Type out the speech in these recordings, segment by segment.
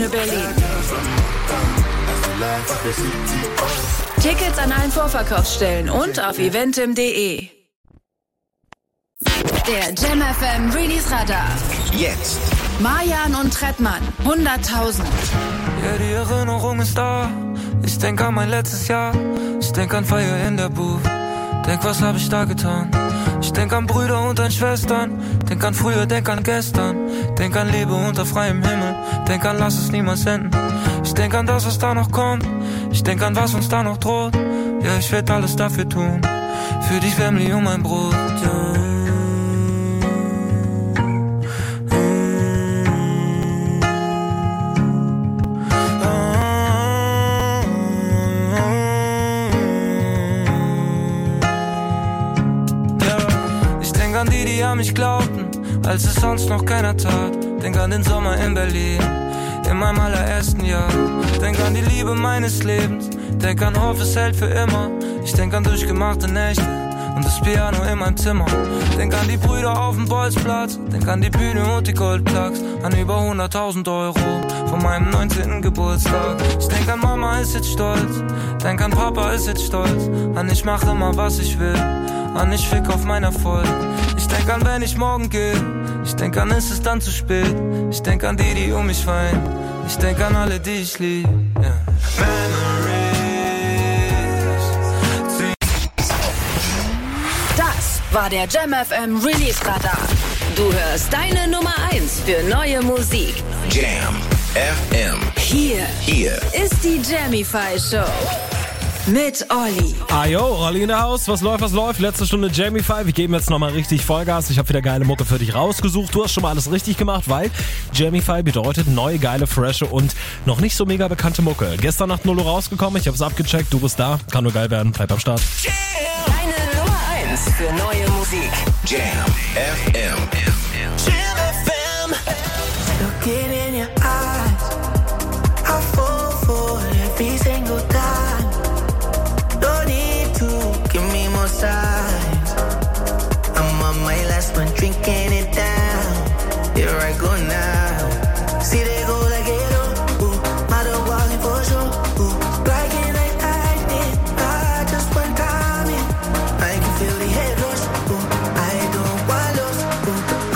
Bühne Berlin. Tickets an allen Vorverkaufsstellen und auf eventim.de. Der Jam FM Release Radar. Jetzt. Marjan und Trettmann, 100.000. Ja, die Erinnerung ist da. Ich denk an mein letztes Jahr. Ich denk an Feier in der Booth. Denk, was hab ich da getan? Ich denk an Brüder und an Schwestern. Denk an früher, denk an gestern. Denk an Liebe unter freiem Himmel. Denk an, lass es niemals enden. Ich denk an das, was da noch kommt. Ich denk an, was uns da noch droht. Ja, ich werd alles dafür tun. Für die Family und mein Brot, ja. Die an mich glaubten, als es sonst noch keiner tat. Denk an den Sommer in Berlin, in meinem allerersten Jahr. Denk an die Liebe meines Lebens, denk an Hoff, es hält für immer. Ich denk an durchgemachte Nächte und das Piano in meinem Zimmer. Denk an die Brüder auf dem Bolzplatz, denk an die Bühne und die Goldplaques. An über 100.000 Euro von meinem 19. Geburtstag. Ich denk an Mama ist jetzt stolz, denk an Papa ist jetzt stolz. An ich mach immer was ich will, an ich fick auf mein Erfolg. Ich denk an, wenn ich morgen gehe. Ich denk an, ist es dann zu spät. Ich denk an die, die um mich weinen. Ich denk an alle, die ich lieb. Yeah. Das war der Jam FM Release Radar. Du hörst deine Nummer 1 für neue Musik. Jam FM. Hier ist die Jamify Show. Mit Olli. Ayo, Olli in der Haus. Was läuft? Letzte Stunde Jamify. Wir geben jetzt nochmal richtig Vollgas. Ich habe wieder geile Mucke für dich rausgesucht. Du hast schon mal alles richtig gemacht, weil Jamify bedeutet neue, geile, frische und noch nicht so mega bekannte Mucke. Gestern Nacht 0 Uhr rausgekommen. Ich habe es abgecheckt. Du bist da. Kann nur geil werden. Bleib am Start. Deine Nummer 1 für neue Musik. Jam FM. Jam FM. Looking in your eyes, I fall for every single time. Don't need to give me more signs. I'm on my last one, drinking it down. Here I go now. See they go like it, ooh, mother walking for sure, ooh, like it like I did. I just one time in, I can feel the head rush, ooh, I don't want lost, ooh,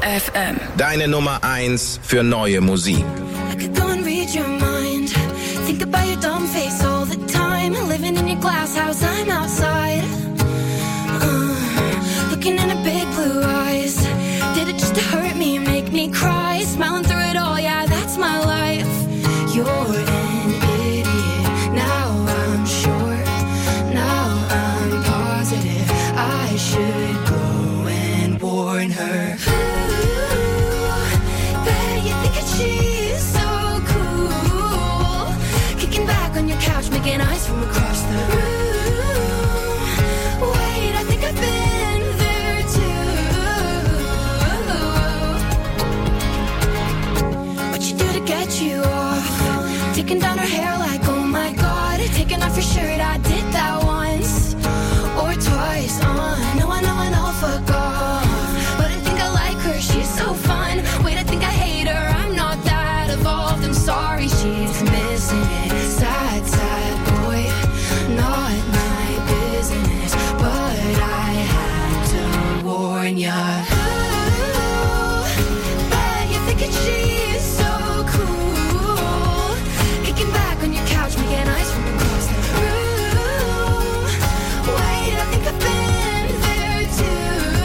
FM. Deine Nummer 1 für neue Musik. I could go and read your mind. Think about your dumb face all the time. Living in your glass house, I'm outside. Looking in her big blue eyes. Did it just to hurt me, make me cry? Smiling through it all, yeah, that's my life. You're an idiot. Now I'm sure. Now I'm positive. I should go and warn her. She's so cool. Kicking back on your couch, making eyes from across the room. Wait, I think I've been there too. What you do to get you off? Taking down her hair like, oh my god. Taking off your shirt, I did that once or twice. I know, fuck off. But I think I like her, she's so fun. Wait, I think I hate her. I'm sorry, she's missing it. Sad, sad boy, not my business. But I had to warn ya. Ooh, bet you're thinking she's so cool. Kicking back on your couch, making eyes from across the room. Wait, I think I've been there too.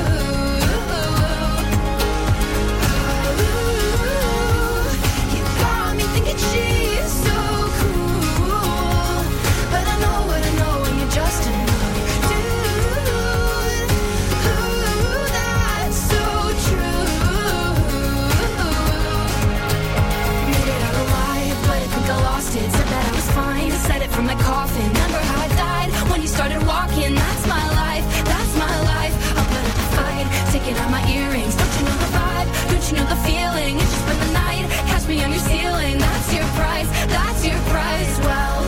She's so cool, but I know what I know, and you're just another dude. Ooh, that's so true. Made it out alive, but I think I lost it. Said that I was fine, said it from my coffin. Remember how I died when you started walking? That's my life, that's my life. I'll put up a fight, taking out my earrings. Don't you know the vibe? Don't you know the feeling? It's just been the night, catch me on your ceiling. That's your price, that's your price. Well,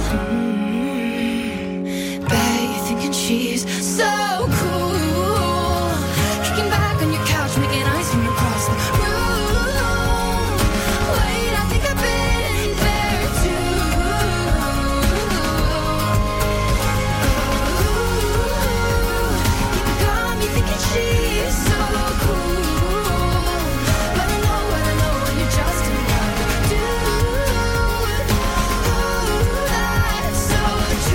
bet you're thinking she's so cool. Kicking back on your couch, making eyes from across the room. Wait, I think I've been there too. You got me thinking she's so cool, but I know what I know, and you're just another dude. That's so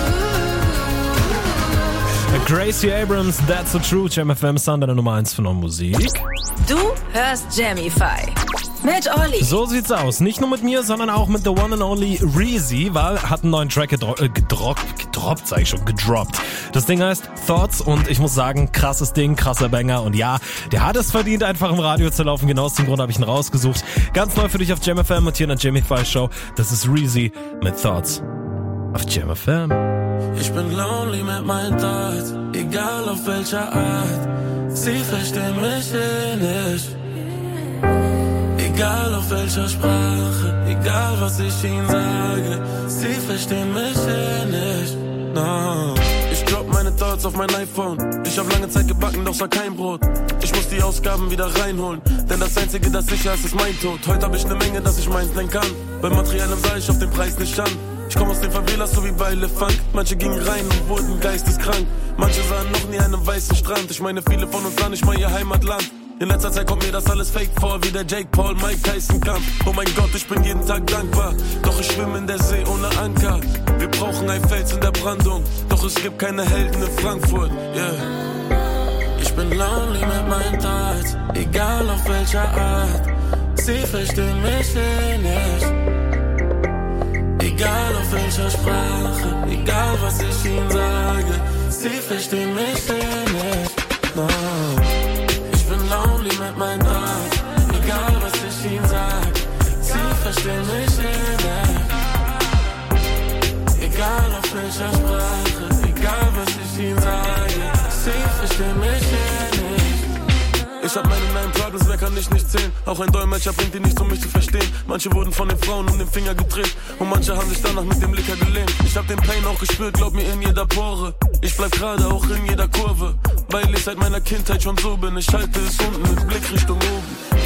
true. Gracie Abrams, That's So True, Jam FM, Sun, deine Nummer 1 für neue Musik. Du hörst Jamify mit Olli. So sieht's aus. Nicht nur mit mir, sondern auch mit the one and only Reezy, weil hat einen neuen Track gedroppt. Das Ding heißt Thoughts und ich muss sagen, krasses Ding, krasser Banger und ja, der hat es verdient, einfach im Radio zu laufen. Genau aus dem Grund habe ich ihn rausgesucht. Ganz neu für dich auf Jam FM und hier in der Jamify Show. Das ist Reezy mit Thoughts auf Jam FM. Ich bin lonely mit meinen Thoughts, egal auf welcher Art. Sie verstehen mich nicht. Egal auf welcher Sprache, egal was ich ihnen sage. Sie verstehen mich nicht. No. Ich drop meine Thoughts auf mein iPhone. Ich hab lange Zeit gebacken, doch sah kein Brot. Ich muss die Ausgaben wieder reinholen, denn das Einzige, das sicher ist, ist mein Tod. Heute hab ich ne Menge, dass ich meins nennen kann. Bei Materiellem sah ich auf den Preis nicht an. Ich komm aus den Favelas, so wie bei Elefant. Manche gingen rein und wurden geisteskrank. Manche sahen noch nie einen weißen Strand. Ich meine, viele von uns sahen nicht mal ihr Heimatland. In letzter Zeit kommt mir das alles fake vor, wie der Jake Paul, Mike Tyson Kampf. Oh mein Gott, ich bin jeden Tag dankbar, doch ich schwimme in der See ohne Anker. Wir brauchen ein Fels in der Brandung, doch es gibt keine Helden in Frankfurt, yeah. Ich bin lonely mit meinen Thoughts, egal auf welcher Art. Sie verstehen mich nicht. Egal auf welcher Sprache, egal was ich ihnen sage. Sie verstehen mich nicht, no. Lonely mit meinen Thoughts, egal was ich ihnen sag, sie verstehen mich nicht. Egal auf welcher Sprache, egal was ich ihnen sage, sie verstehen mich nicht. Ich hab meine 9 Problems, wer kann ich nicht zählen? Auch ein Dolmetscher bringt die nichts, um mich zu verstehen. Manche wurden von den Frauen um den Finger gedreht und manche haben sich danach mit dem Licker gelähmt. Ich hab den Pain auch gespürt, glaub mir, in jeder Pore. Ich bleib gerade auch in jeder Kurve, weil ich seit meiner Kindheit schon so bin. Ich halte es unten mit Blick Richtung oben.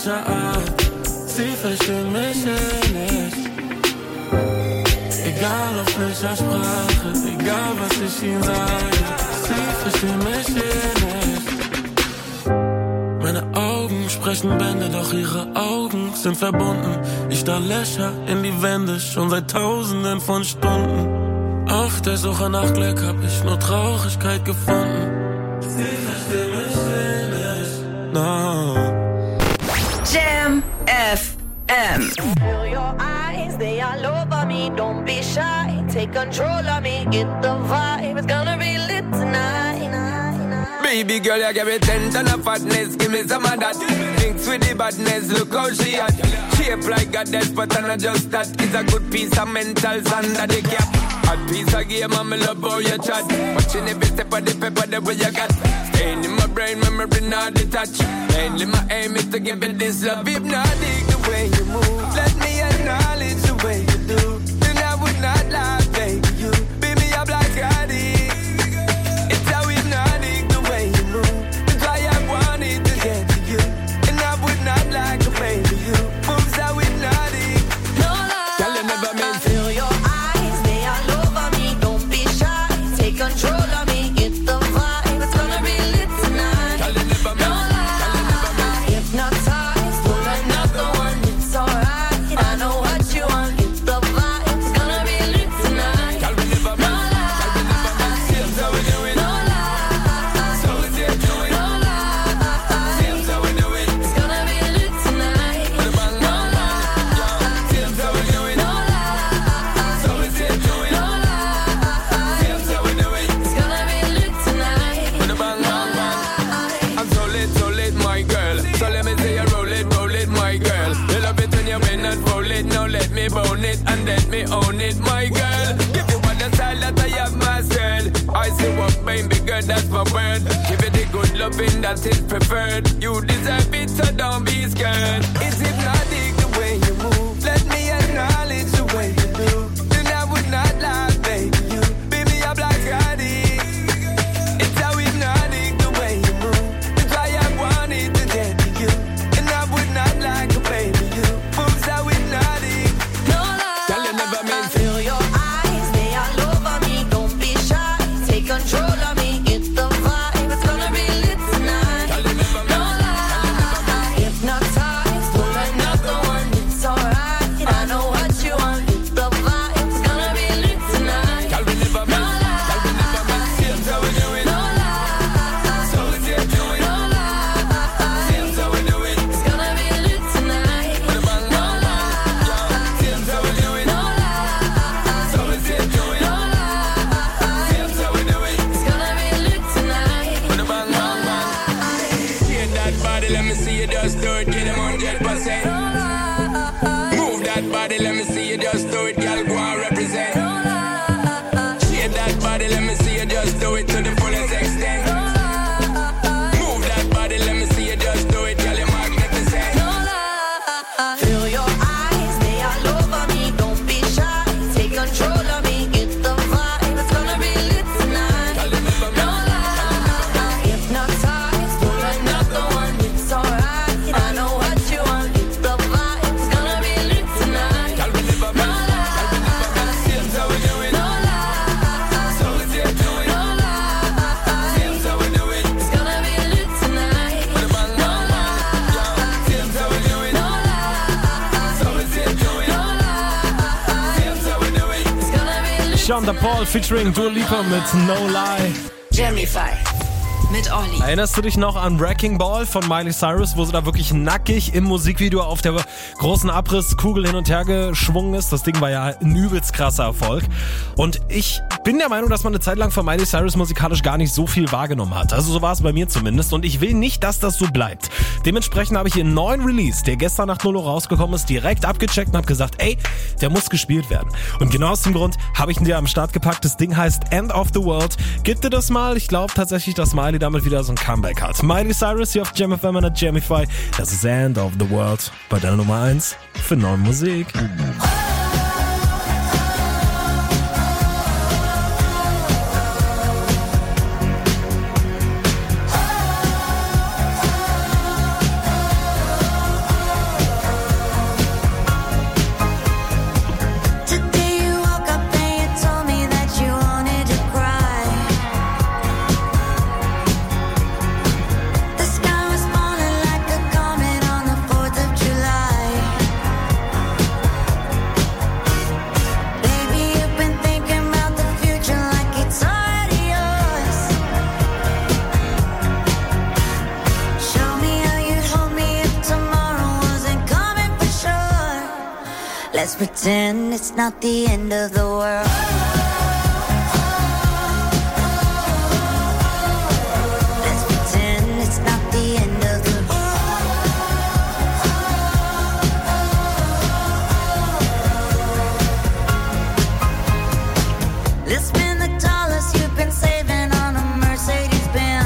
frischer Art. Sie verstehen mich nicht. Egal auf welcher Sprache, egal was ich ihnen sage, sie verstehen mich nicht. Meine Augen sprechen Bände, doch ihre Augen sind verbunden. Ich starr Löcher in die Wände, schon seit Tausenden von Stunden. Auf der Suche nach Glück hab ich nur Traurigkeit gefunden. Sie verstehen mich nicht. No. Jam FM. Feel your eyes, they all over me. Don't be shy, take control of me. Get the vibe, it's gonna be lit tonight. Baby girl, you give me 10 ton of fatness, give me some of that. Mix with the badness, look how she at. Shape like a death, but I'm not just that. It's a good piece of mentals under the cap. A piece of game, I'm love how you chat. Watching every step of the paper, the way you got. Staying in my brain, memory not detached. Mainly my aim is to give it this love. Hypnotic the way you move. Let me acknowledge the way you do. Then I would not lie, baby, you. Beat me up like Scotty. It's how hypnotic the way you move. That's why I wanted to get to you. And I would not like to baby you. Moves how hypnotic. No lie. Tell you never meant to. Feel your eyes, they all over me. Don't be shy, take control of me. Get the vibe, it's gonna be lit tonight. Tell you never No meant. lie. Hypnotized, pull another one, it's alright. I know what you want. Get the vibe, it's gonna be lit tonight. Tell me never No meant. lie. Seems how we do it. No lie. So we do it. No lie. Seems how we do it. It's gonna be lit tonight. Put a bang No on. lie. Seems how we do it. No lie. So we do it. No lie. Seems how we do it. It's gonna be lit tonight. Put a bang on. I'm so lit, my girl. So let me say you roll it, my girl. You love it when you bend and roll it. Now let me bone it and let me own it, my girl. Give you all the style that I have mastered. I say what, baby girl, that's my word. Give it the good loving that is preferred. You deserve it, so don't be scared. It's hypnotic the way you move. Let me acknowledge the way you do. Then I would not lie, baby, you. Beat me up like Scotty. It's how hypnotic the way you move. That's why I wanted to get to you. And I would not like to baby you. Moves how hypnotic. No lie. Tell you never meant to. Feel your eyes, they all over me. Don't be shy, take control of me. Get the vibe, it's gonna be lit tonight. Tell you never No meant. lie. Hypnotized, pull another one, it's alright. I know what you want. Get the vibe, it's gonna be lit tonight. Tell me never No meant. Tell me never meant. lie. Seems how we do it. No lie. So we do it. No lie. Seems how we do it. It's gonna be lit tonight. Put a bang No on. lie. Seems how we do it. No lie. So we do it. No lie. Seems how we do it. It's gonna be lit tonight. Put a bang on. Shake that body, let me see you just do it. Get them 100%. Move that body, let me see you just do it. Girl, go and represent. Shake that body, let me see you just do it to the fullest extent. Move that body, let me see you just do it. Girl, you're magnificent. Feel your eyes, they all over me. Don't be shy, take control of me. Get the vibe, it's gonna be lit tonight. Tell you never No meant. lie. Hypnotized, pull another one, it's alright. I know what you want. Get the vibe, it's gonna be lit tonight. Tell me never No meant. lie. Seems how we do it. No lie. So we do it. No lie. Seems how we do it. It's gonna be lit tonight. Put a bang No on. lie. Seems how we do it. No lie. So we do it. No lie. Seems how we do it. It's gonna be lit. Sean da Paul featuring Dua Lipa mit No Lie. Jamify mit Olli. Erinnerst du dich noch an Wrecking Ball von Miley Cyrus, wo sie da wirklich nackig im Musikvideo auf der großen Abrisskugel hin und her geschwungen ist? Das Ding war ja ein übelst krasser Erfolg. Und ich bin der Meinung, dass man eine Zeit lang von Miley Cyrus musikalisch gar nicht so viel wahrgenommen hat. Also so war es bei mir zumindest. Und ich will nicht, dass das so bleibt. Dementsprechend habe ich ihren neuen Release, der gestern nach 0 Uhr rausgekommen ist, direkt abgecheckt und habe gesagt, ey, der muss gespielt werden. Und genau aus dem Grund habe ich ihn dir am Start gepackt. Das Ding heißt End of the World. Gib dir das mal. Ich glaube tatsächlich, dass Miley damit wieder so ein Comeback hat. Miley Cyrus hier auf Jam FM und Jamify. Das ist End of the World bei der Nummer 1 für neue Musik. Let's pretend it's not the end of the world. Let's pretend it's not the end of the world. Let's spend the dollars you've been saving on a Mercedes Benz.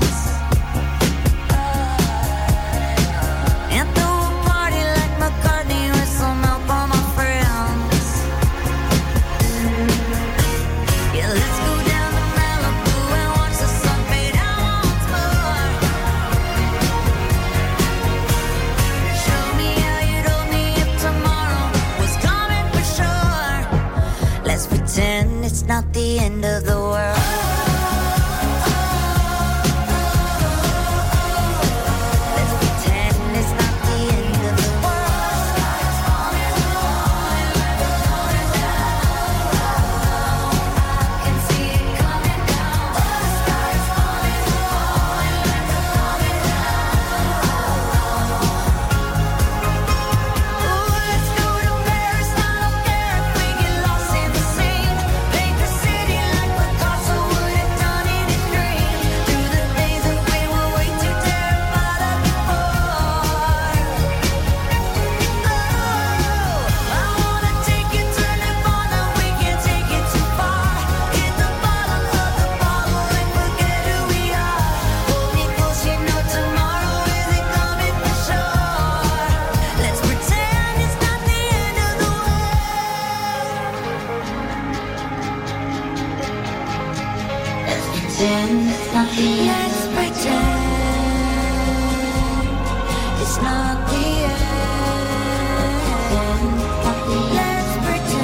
Pretend it's not the end of the world. Let's pretend it's not the end of the world. Sky's falling, falling down. I can see it coming down. The sky's falling, falling down. Ooh, let's go to Paris. I don't care if we get lost in the sea. Let's pretend it's not the end. Let's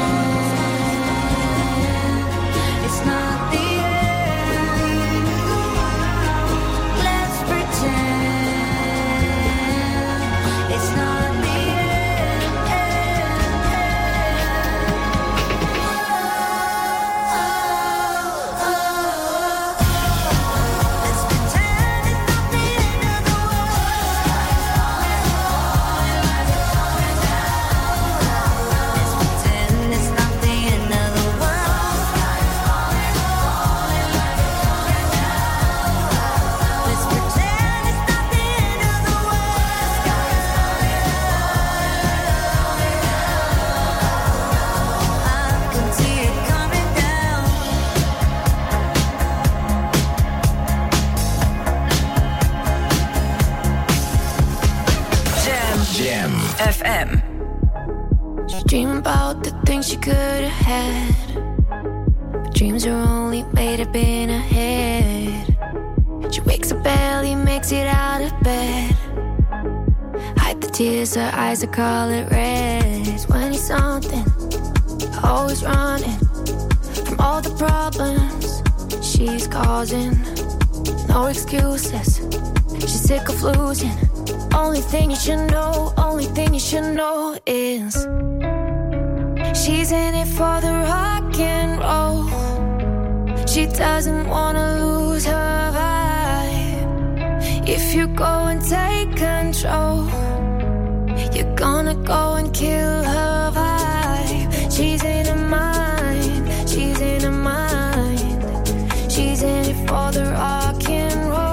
pretend it's not the end. Let's pretend it's not the FM. She dream about the things she could have had, but dreams are only made up in her head. She wakes up early, makes it out of bed, hide the tears, her eyes are color red. 20 something, always running from all the problems she's causing. No excuses, she's sick of losing. Only thing you should know, only thing you should know is she's in it for the rock and roll. She doesn't wanna lose her vibe. If you go and take control, you're gonna go and kill her vibe. She's in her mind, she's in her mind. She's in it for the rock and roll.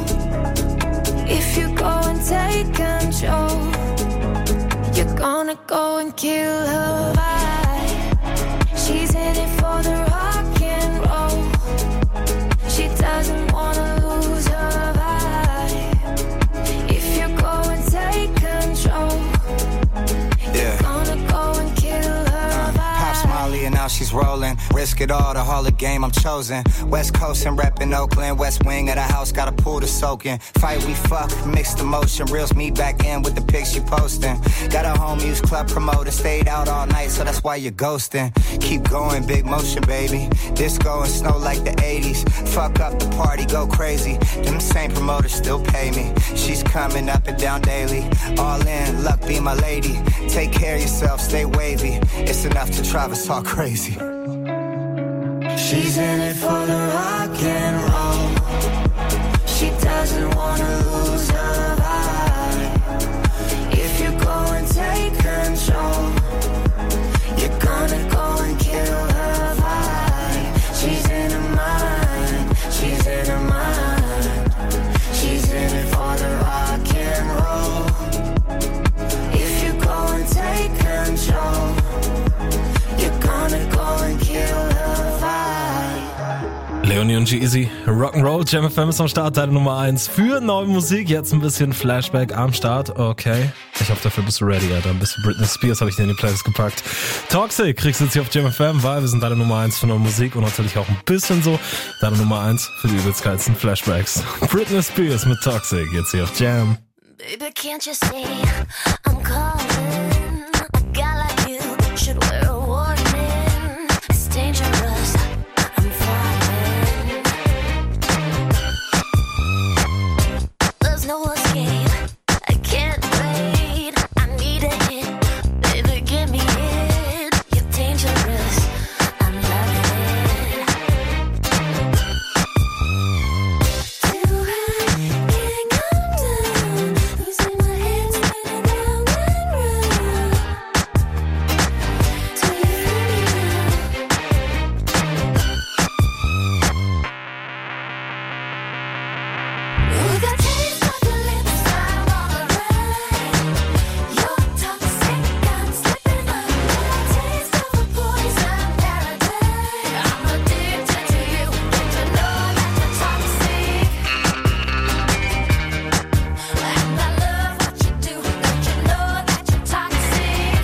If you go and take control, you're gonna go and kill her vibe. She's in it for the rock and roll. She doesn't wanna lose her vibe. If you go and take control, you're gonna go and kill her vibe. Pop Smiley and now she's rolling. Risk it all, the Hall of Game, I'm chosen. West Coast and reppin' Oakland. West wing of the house, got a pool to soak in. Fight, we fuck, mixed emotion. Reels me back in with the pics she posting. Got a home use club promoter. Stayed out all night, so that's why you're ghosting. Keep going, big motion, baby. Disco and snow like the 80s. Fuck up the party, go crazy. Them same promoters still pay me. She's coming up and down daily. All in, luck be my lady. Take care of yourself, stay wavy. It's enough to drive us all crazy. She's in it for the rock and roll. She doesn't wanna lose her vibe. If you go and take control, Journey und G-Eazy. Rock'n'Roll, Jam FM ist am Start, deine Nummer 1 für neue Musik. Jetzt ein bisschen Flashback am Start, okay. Ich hoffe, dafür bist du ready, Alter. Ein bisschen Britney Spears habe ich dir in die Playlist gepackt. Toxic kriegst du jetzt hier auf Jam FM, weil wir sind deine Nummer 1 für neue Musik und natürlich auch ein bisschen so deine Nummer 1 für die übelst geilsten Flashbacks. Britney Spears mit Toxic, jetzt hier auf Jam. Baby, can't you see I'm calling? A guy like you should wear a warning. It's dangerous, I'm falling. There's no escape, I can't wait. I need a hit, baby, give me it. You're dangerous, I'm loving it. Too high, can't come down. Losing my head, spinning round and round. Till you Ooh, that taste of your lips, I'm all around. You're toxic, I'm slipping under. Taste of a poison paradise. I'm addicted to you. Don't you know that you're toxic? And I love what you do. Don't you know that you're toxic?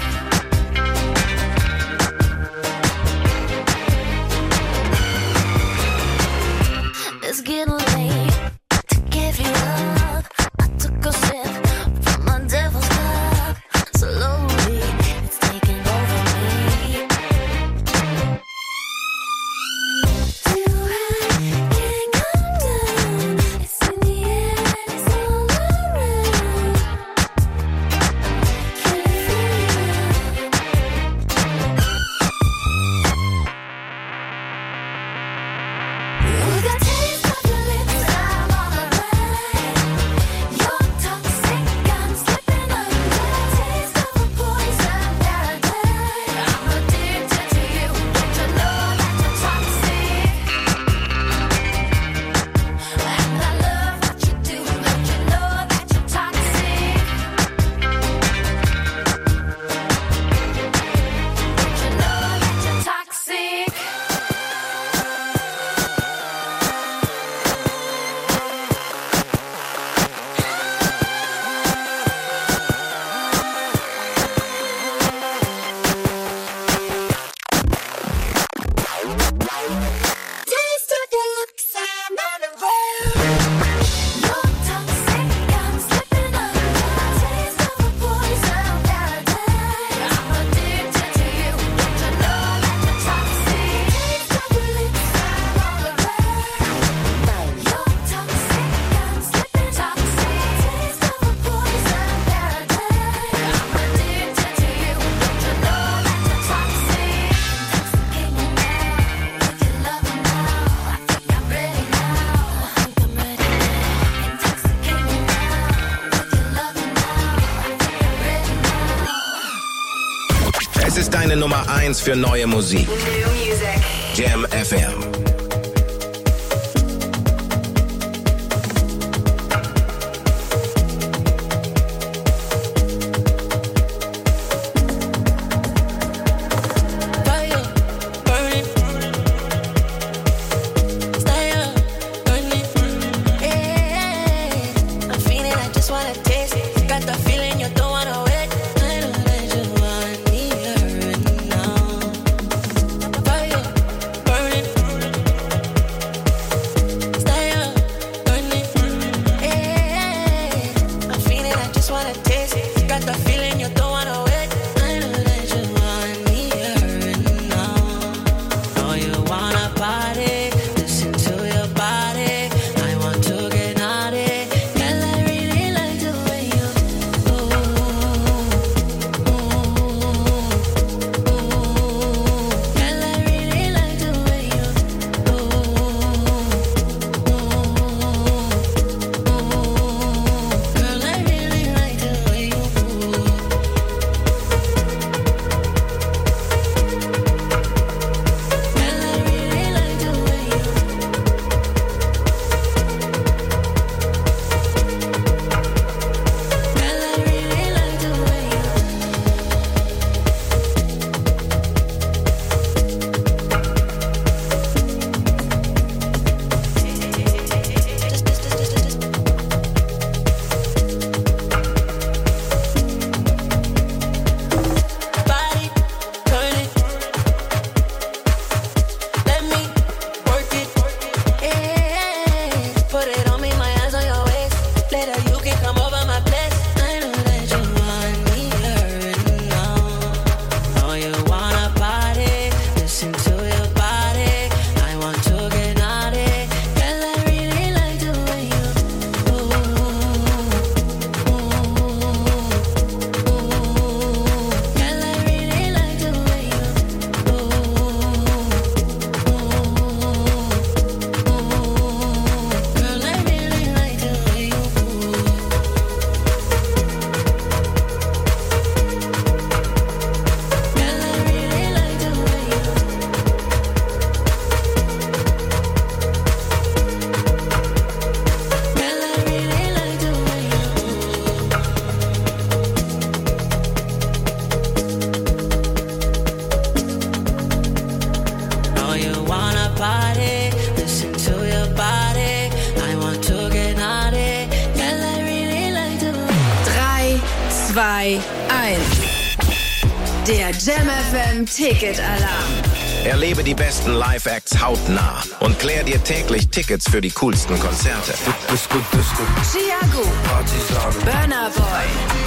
It's getting late to give you up. I took a sip from my devil's cup. Slowly, it's taking over me. Too high, can't come down. It's in the air and it's all around. Can you feel it? Ooh, that taste of your lips, I'm all around. You're toxic, I'm slipping under. Taste of a poison paradise. I'm addicted to you. Don't you know that you're toxic? And I love what you do. Don't you know that you're toxic? Don't you know that you're toxic? Taste of your lips, I'm on the road. You're toxic, I'm slipping under. Taste of a poison paradise. I'm addicted to you. Don't you know that you're toxic? Taste of your lips, I'm all around. You're toxic, I'm slipping toxic. Taste of a poison paradise. I'm addicted to you. Don't you know that you're toxic? Intoxicate me now with your loving now. I think I'm ready now. I think I'm ready now. Intoxicate me now with your loving now. I think I'm ready now. Es ist deine Nummer 1 für neue Musik. New music. Jam FM. Fire, burning. Stay up, burning. Yeah, I'm feeling, I just wanna taste it. Got the feeling you don't wanna wait. I know that you want me right now. Fire, burning. 1. Der Jam FM Ticket-Alarm. Erlebe die besten Live-Acts hautnah und klär dir täglich Tickets für die coolsten Konzerte. Chiago, Burna Boy,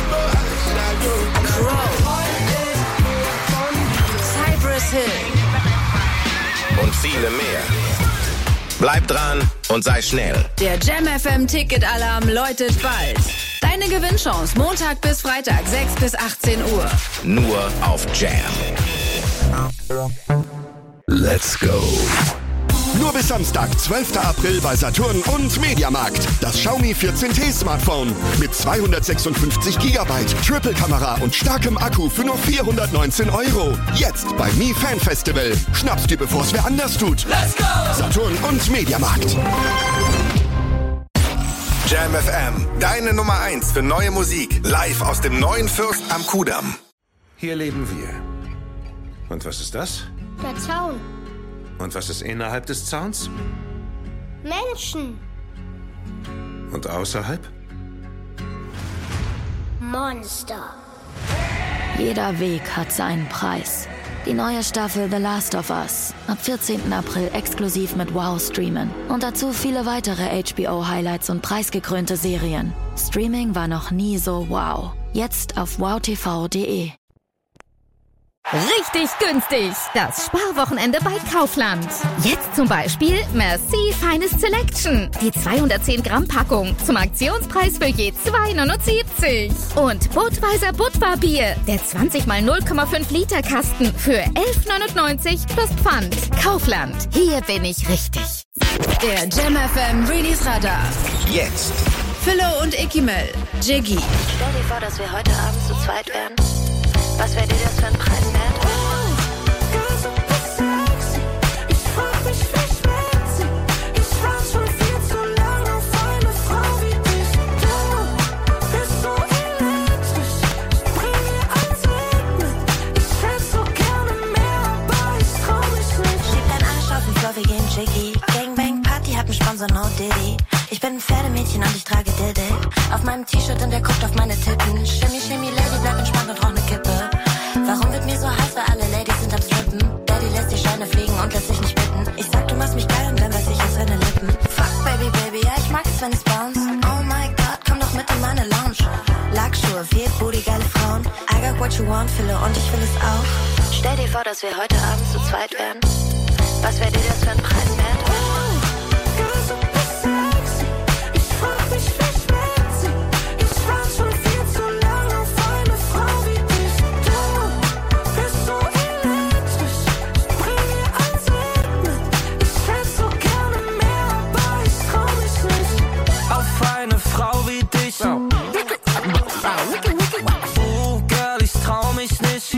Crow, Cypress Hill Und viele mehr. Bleib dran und sei schnell. Der Jam FM Ticket-Alarm läutet bald. Deine Gewinnchance Montag bis Freitag 6 bis 18 Uhr. Nur auf Jam. Let's go. Nur bis Samstag, 12. April bei Saturn und Mediamarkt. Das Xiaomi 14T Smartphone mit 256 GB, Triple-Kamera und starkem Akku für nur 419 €. Jetzt bei Mi Fan Festival. Schnapp's dir, bevor's wer anders tut. Let's go! Saturn und Mediamarkt. Jam FM, deine Nummer 1 für neue Musik. Live aus dem neuen Fürst am Kudamm. Hier leben wir. Und was ist das? Der Zaun. Und was ist innerhalb des Zauns? Menschen. Und außerhalb? Monster. Jeder Weg hat seinen Preis. Die neue Staffel The Last of Us. Ab 14. April exklusiv mit Wow streamen. Und dazu viele weitere HBO-Highlights und preisgekrönte Serien. Streaming war noch nie so wow. Jetzt auf wowtv.de. Richtig günstig. Das Sparwochenende bei Kaufland. Jetzt zum Beispiel Merci Finest Selection. Die 210 Gramm Packung zum Aktionspreis für je 2,79. Und Budweiser Budvar-Bier. Der 20 x 0,5 Liter Kasten für 11,99 plus Pfand. Kaufland. Hier bin ich richtig. Der Jam FM Release Radar. Jetzt. Philo und Ikimel. Jiggy. Stell dir vor, dass wir heute Abend zu zweit wären. Was wäre dir das für ein Preis wert? Wir gehen Jiggy. Gangbang Party hat einen Sponsor, no Diddy. Ich bin ein Pferdemädchen und ich trage Diddy. Auf meinem T-Shirt und der guckt auf meine Titten. Shimmy, Shimmy, Lady, bleib entspannt und rauch ne Kippe. Warum wird mir so heiß, weil alle Ladies sind am Strippen? Daddy lässt die Scheine fliegen und lässt sich nicht bitten. Ich sag, du machst mich geil und dann weiß ich aus seine Lippen. Fuck, Baby, Baby, ja, ich mag es, wenn es bounce. Oh my God, komm doch mit in meine Lounge. Lackschuhe, viel Booty, geile Frauen. I got what you want, Philo, und ich will es auch. Stell dir vor, dass wir heute Abend zu zweit wären. Was wäre dir das für ein Preis wert? Auf eine Frau wie dich. Girl, ich trau mich nicht.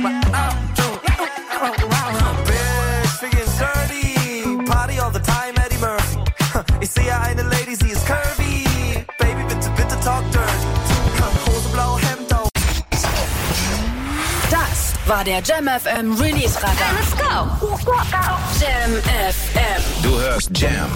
Bitch, wir gehen dirty. Party all the time, Eddie Murphy. Ich sehe eine Lady, sie ist curvy. Baby, bitte, bitte talk dirty. Hose, blau, Hemd auf. Das war der Jam FM Release Radar. Let's go. Jam FM. Du hörst Jam.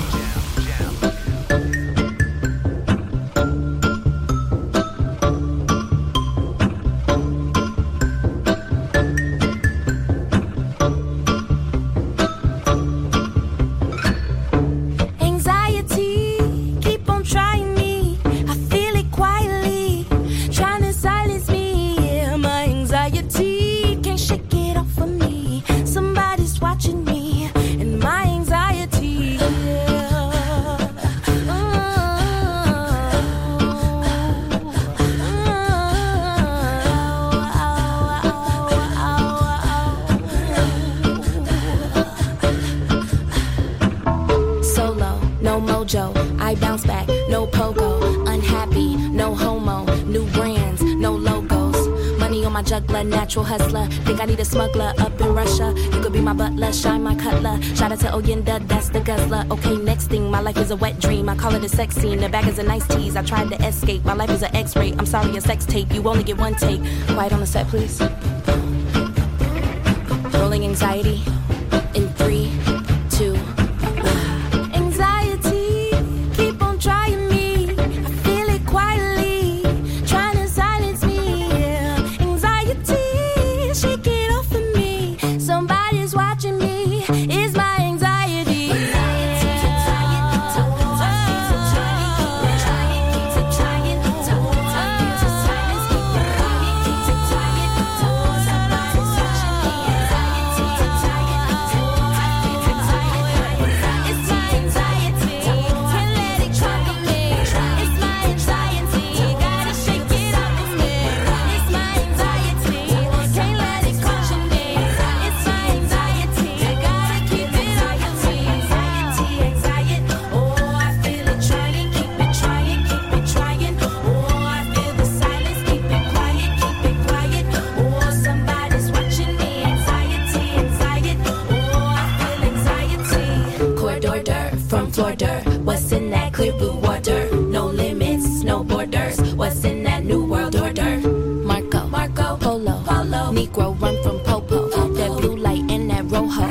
I bounce back, no pogo. Unhappy, no homo. New brands, no logos. Money on my juggler, natural hustler. Think I need a smuggler up in Russia. You could be my butler, shine my cutler. Shout out to Oyenda, that's the guzzler. Okay, next thing, my life is a wet dream. I call it a sex scene, the bag is a nice tease. I tried to escape, my life is an X-ray. I'm sorry, a sex tape, you only get one take. Quiet on the set, please. Rolling anxiety in 3, 2, 1. Anxiety, keep on trying me. I feel it quietly, trying to silence me. Anxiety. Negro, run from Popo. That blue light and that Rojo.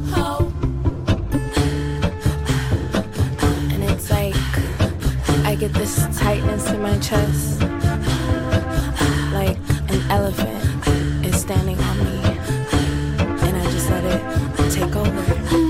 And it's like I get this tightness in my chest, like an elephant is standing on me, and I just let it take over.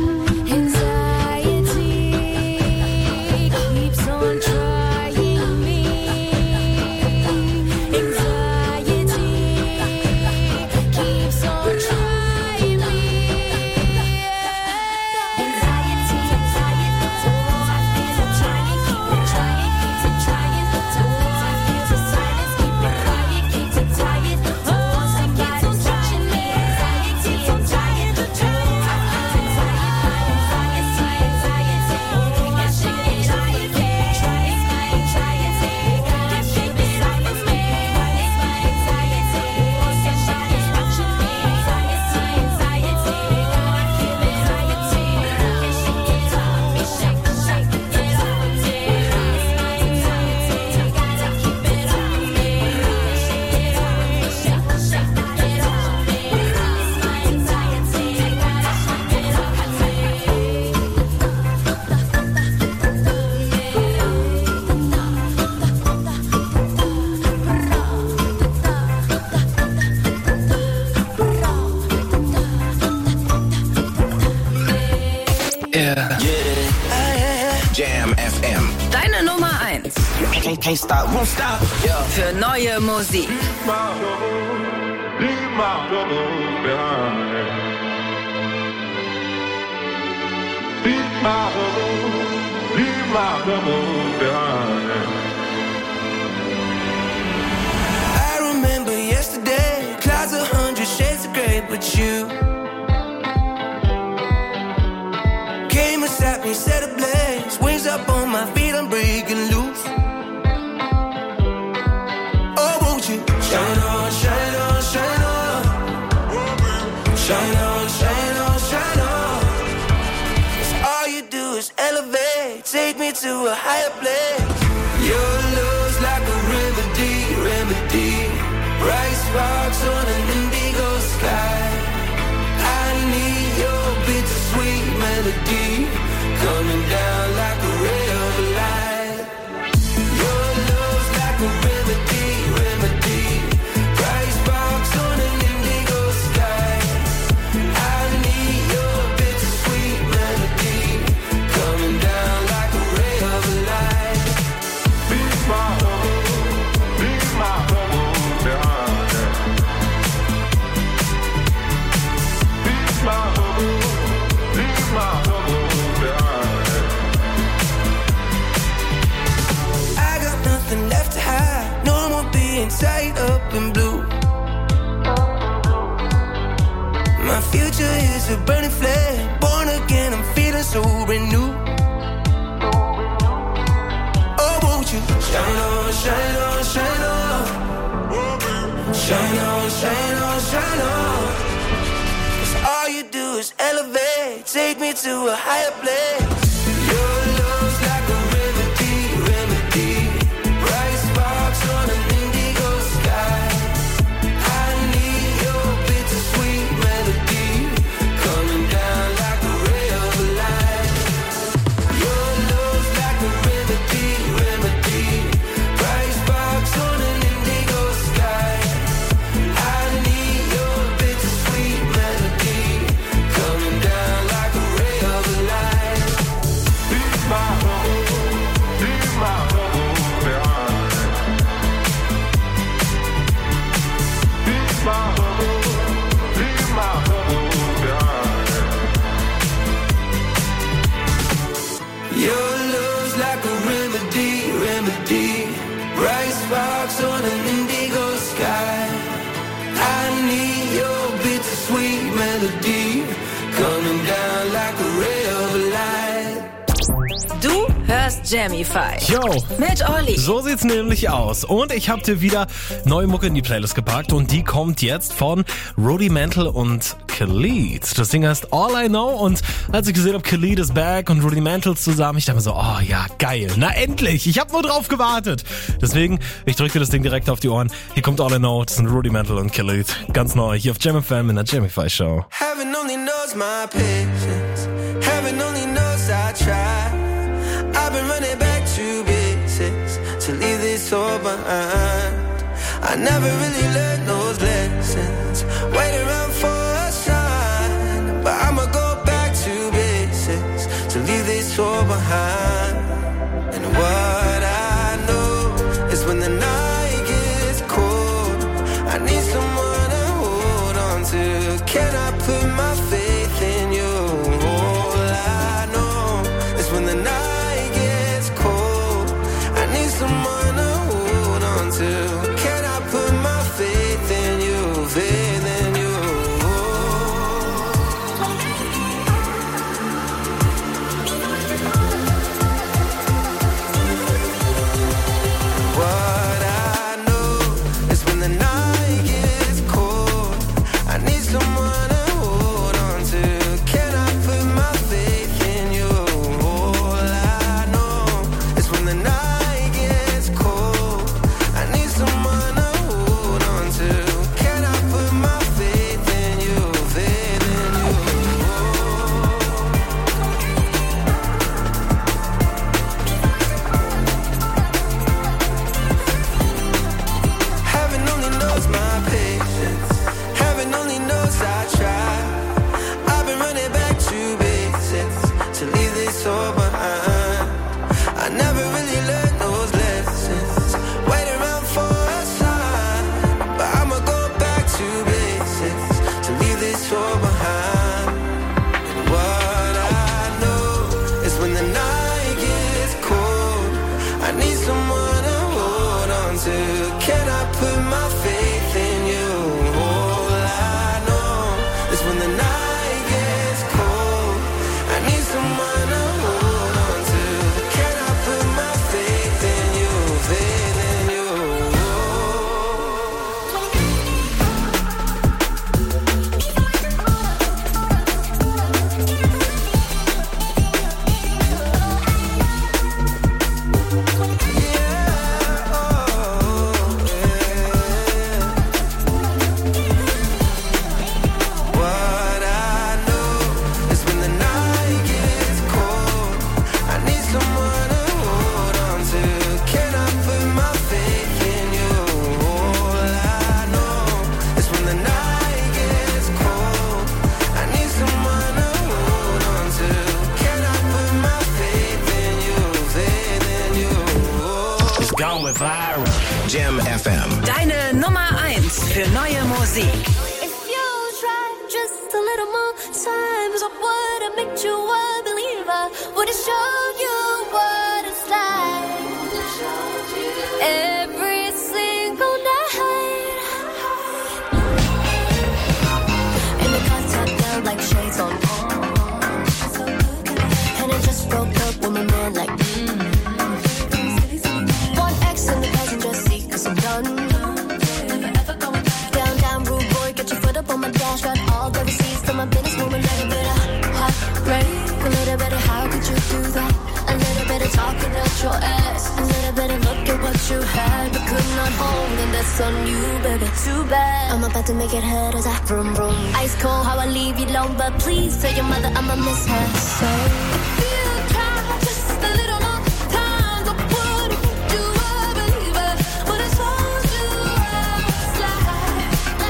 Jam FM. Deine Nummer 1. Can't stop, won't stop. Yeah. Für neue Musik. I remember yesterday, clouds 100 shades of gray, but you came beside me, set ablaze, wings up on my feet, I'm breaking loose. Oh, won't you shine on, shine on, shine on, shine on, shine on, shine on. 'Cause all you do is elevate, take me to a higher place. Your love's like a remedy, remedy. Bright sparks on an indigo sky. I need your bittersweet melody coming down like a ray of light. Your love's like a remedy, remedy. Bright sparks on an indigo sky. I need your bittersweet melody coming down like a ray of light. Be my I got nothing left to hide. No more being tied up in blue. My future is a burning flame. Born again, I'm feeling so renewed. Oh, won't you shine on, shine on, shine on, shine on, shine on, shine on. 'Cause all you do is elevate, take me to a higher place. Your love's like a remedy, remedy. Bright sparks on an indigo sky. I need your bittersweet melody coming down like a ray of light. Your love's like a remedy, remedy. Bright sparks on an indigo sky. I need your bittersweet melody coming down like a ray of light. Be my Your love's like a remedy, remedy. Bright sparks on an indigo sky. I need your bittersweet melody coming down like a ray of light. Du hörst Jamify. Yo. Mit Olli. So sieht's nämlich aus. Und ich habe dir wieder neue Mucke in die Playlist gepackt und die kommt jetzt von Rudimental und Khalid. Das Ding heißt All I Know und als ich gesehen habe, Khalid ist back und Rudimental zusammen, ich dachte mir so, oh ja, geil. Na endlich, ich habe nur drauf gewartet. Deswegen, ich drücke dir das Ding direkt auf die Ohren. Hier kommt All I Know, das sind Rudimental und Khalid. Ganz neu hier auf Jam FM in der Jamify Show. Heaven only knows my patience. Heaven only knows I try. I've been running back to basics to leave this all behind. I never really learned those lessons. Wait around for a sign, but I'ma go back to basics to leave this all behind. And what I know is when the night gets cold, I need someone to hold on to. Can I put my faith in you? All I know is when the night gets cold, I need someone to hold on to. Can I put my faith in you? Faith in you. What I know is when the night gets cold, I need someone to hold on to. Can I put my faith in you? All I know is when the night gets cold, I need someone to hold on to. Can I put my faith in you? Faith in you. Heaven only knows my patience. Heaven only knows I try. I've been running back to basics to leave this all behind. I never really learned those lessons. Wait around for a sign, but I'ma go back to basics to leave this all behind. And what I know is when the night gets cold, I need someone to hold on to. Can I put my faith in you? All I know is when the night gets cold, I need someone to hold on to. Can I put my faith in you? Faith in you. What I know is when the night gets cold, I need someone to hold on to. Can I put my faith in you? All I know is when the night gets cold, I need someone to hold on to. Can I put my faith in you? Faith in you. It's going viral. Jam FM. Deine Nummer 1 für neue Musik. If you try just a little more times, what would have made you a believer? Would it show you what it's like? Every single night. In the car top down like shades on. And I just broke up with my man like One X in the passenger seat 'cause I'm done. Down, down, rude boy, get your foot up on my dash. Got all the receipts to my business, moving like a bit of heartbreak. A little bit of how could you do that? A little bit of talking out your ass. A little bit of look at what you had, but could not hold, and that's on you, baby. Too bad. I'm about to make it hurt as I vroom vroom. Ice cold, how I leave you alone, but please tell your mother I'ma miss her. So if you try just a little more time, I would have made you a believer. Would have told you I was like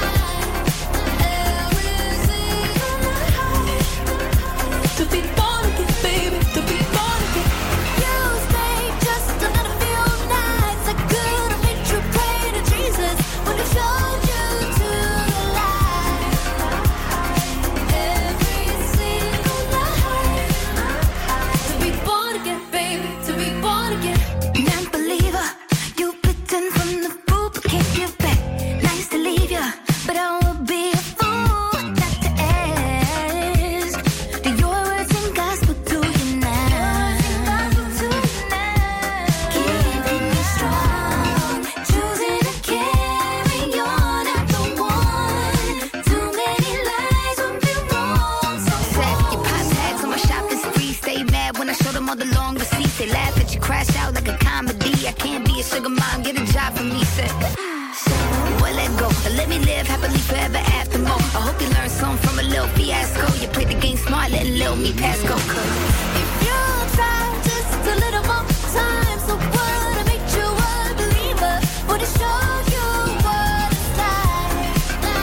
every single night. To be born again, baby, to be born again. You stayed just a little few nights. I could have made you pray to Jesus. Would have showed you to the light. Every single night. sugar mom, get a job for me, said. Well, let go. Let me live happily forever after more. I hope you learned something from a little fiasco. You played the game smart, letting little me pass go. Cause if you try just a little more time, so what? I make you a believer. Would it show you what it's like?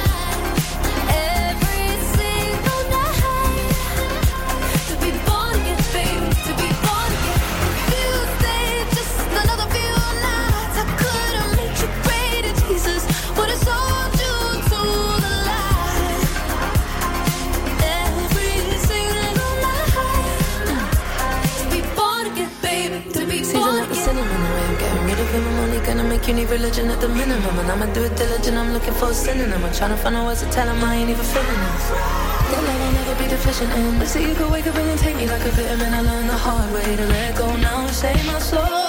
Every single night. To be born again, baby. To be born again. If you stay just another few nights, I could've made you greater, Jesus. What is all due to the light? Every single night. To be born again, baby. To be born again. Cinnamon, I'm getting rid of him. I'm only gonna make you need religion at the minimum. And I'ma do it diligent. I'm looking for a synonym. I'm trying to find out words to tell him I ain't even feeling this. That love will never be deficient in. Let's see, you could wake up and take me like a vitamin. I learned the hard way to let go now and save my soul.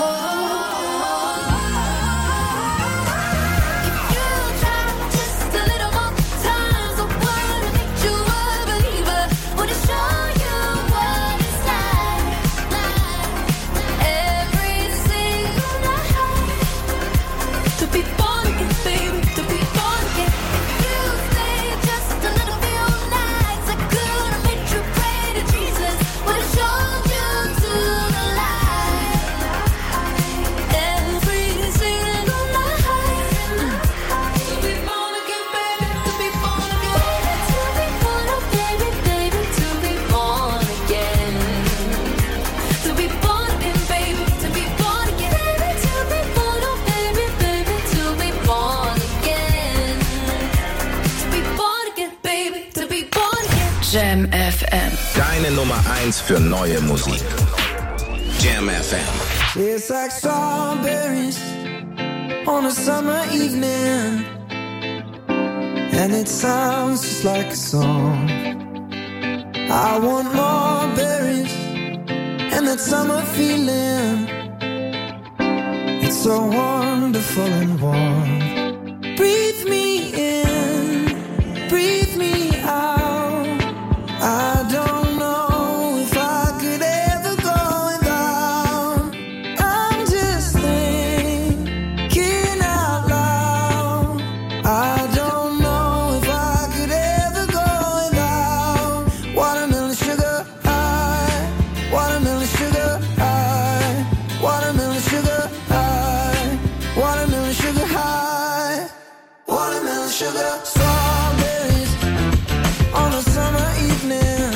Jam FM. Deine Nummer 1 für neue Musik. Jam FM. It's like strawberries on a summer evening, and it sounds just like a song. I want more berries and that summer feeling. It's so wonderful and warm. Breathe me in, breathe me out. I don't know if I could ever go without. I'm just thinking out loud. I don't know if I could ever go without watermelon sugar high, watermelon sugar high, watermelon sugar high, watermelon sugar high, watermelon sugar. Strawberries on a summer evening.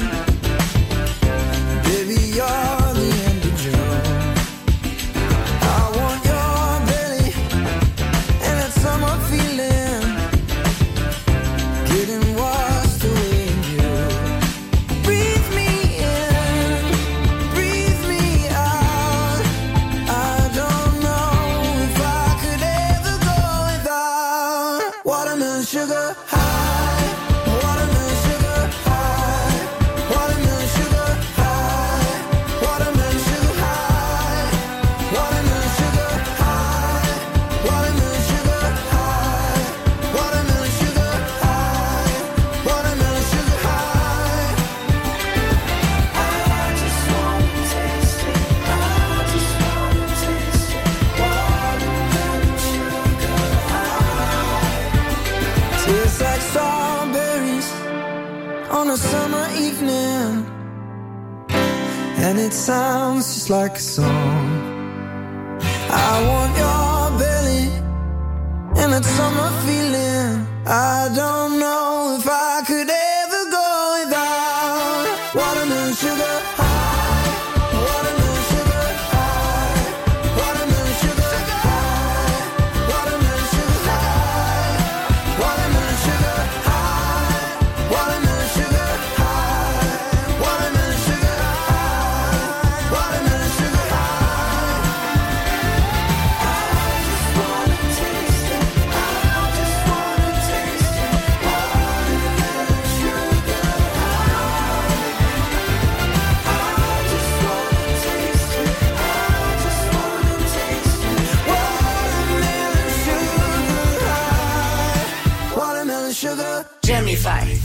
Baby, you're the end of June. I want your belly and that summer feeling, getting washed away in you. Breathe me in, breathe me out. I don't know if I could ever go without watermelon sugar high, watermelon sugar high, watermelon sugar high, watermelon sugar high, watermelon sugar high, watermelon sugar high, watermelon sugar high, watermelon sugar high. I just wanna taste it. I just wanna taste it. Watermelon sugar high. Tastes like strawberries on a summer evening, and it sounds just like a song. I want your belly and that summer feeling. I don't know if I could ever go without watermelon sugar high, watermelon sugar high, watermelon sugar high, watermelon sugar high, watermelon sugar high, watermelon sugar high, watermelon sugar high, watermelon sugar high. I just wanna taste it. I just wanna taste it. Watermelon sugar high. I just wanna taste it. I just wanna taste it. Watermelon sugar high. Watermelon sugar. Jamify.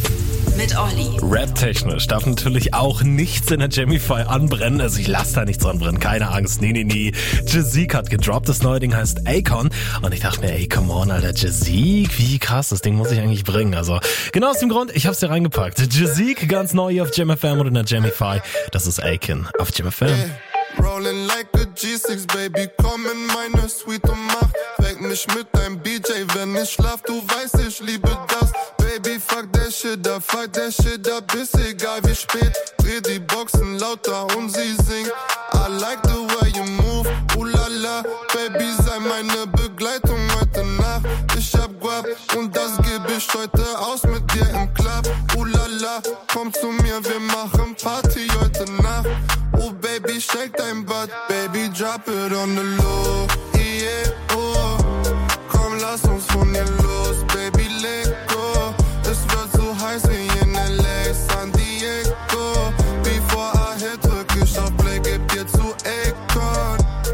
mit Olli. Rap-technisch darf natürlich auch nichts in der Jamify anbrennen. Also ich lasse da nichts anbrennen, keine Angst. Nee. Jazeek hat gedroppt, das neue Ding heißt Akon. Und ich dachte mir, ey, come on, Alter, Jazeek, wie krass, das Ding muss ich eigentlich bringen. Also genau aus dem Grund, ich hab's hier reingepackt. Jazeek, ganz neu hier auf Jam FM und in der Jamify. Das ist Akon auf Jam FM. Rolling like a G6, Baby, komm in meine Suite und mach weck mich mit deinem BJ, wenn ich schlaf, du weißt, ich liebe das. Baby, fuck der Shit up, ist egal wie spät. Dreh die Boxen lauter und sie singt. I like the way you move, la, Baby, sei meine Begleitung heute Nacht. Ich hab Guap und das geb ich heute aus mit dir im Club. La, komm zu mir, wir machen Party heute Nacht. Oh Baby, shake dein Butt, Baby, drop it on the low. Yeah, oh, komm, lass uns von hier los, Baby, leg go. Es wird so heiß wie in LA, San Diego. Before I hit, drück ich auf Play, geb dir zu Akon.